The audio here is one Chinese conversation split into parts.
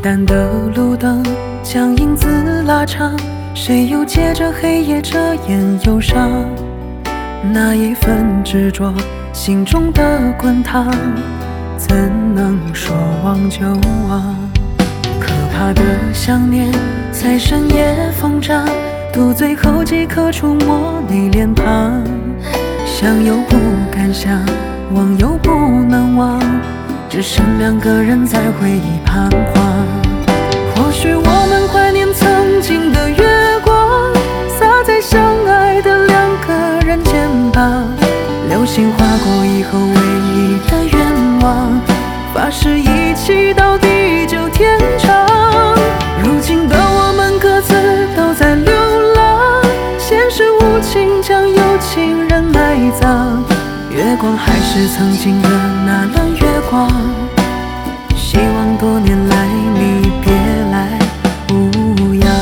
淡的路灯将影子拉长，谁又借着黑夜遮掩忧伤？那一份执着，心中的滚烫，怎能说忘就忘？可怕的想念在深夜疯长，读最后几刻触摸你脸庞，想又不敢想，忘又不能忘，只剩两个人在回忆彷徨。或许我们怀念曾经的月光，洒在相爱的两个人肩膀，流星划过以后唯一的愿望，发誓一起到地久天长。如今的我们各自都在流浪，现实无情将有情人埋葬，月光还是曾经的那轮月光，希望多年来你别来无恙。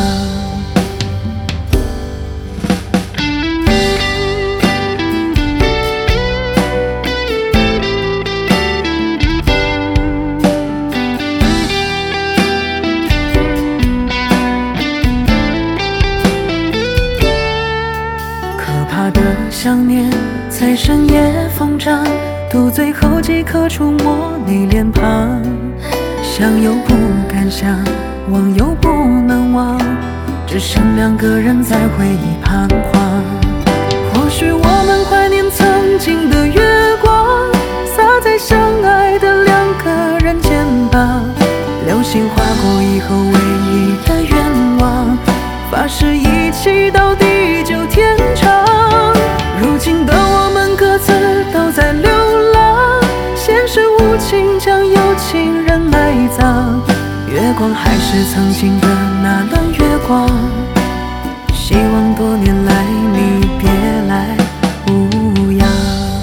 可怕的想念在深夜疯长，读最后几刻触摸你脸庞，想又不敢想，忘又不能忘，只剩两个人在回忆彷徨。或许我们怀念曾经的月光，洒在相爱的两个人肩膀，流星划过以后唯一的愿望，发誓一起到地久天长。如今的我们各自都在流浪，现实无情将有情人埋葬，月光还是曾经的那轮月光，希望多年来你别来无恙。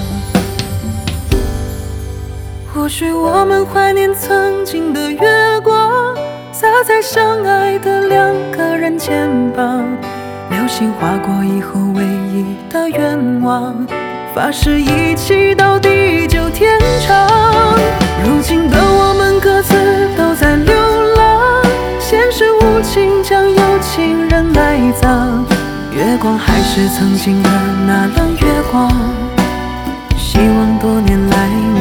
或许我们怀念曾经的月光，洒在相爱的两个人肩膀，流星划过以后唯一的愿望，发誓一起到地久天长。如今的我们各自都在流浪，现实无情将有情人埋葬，月光还是曾经的那轮月光，希望多年来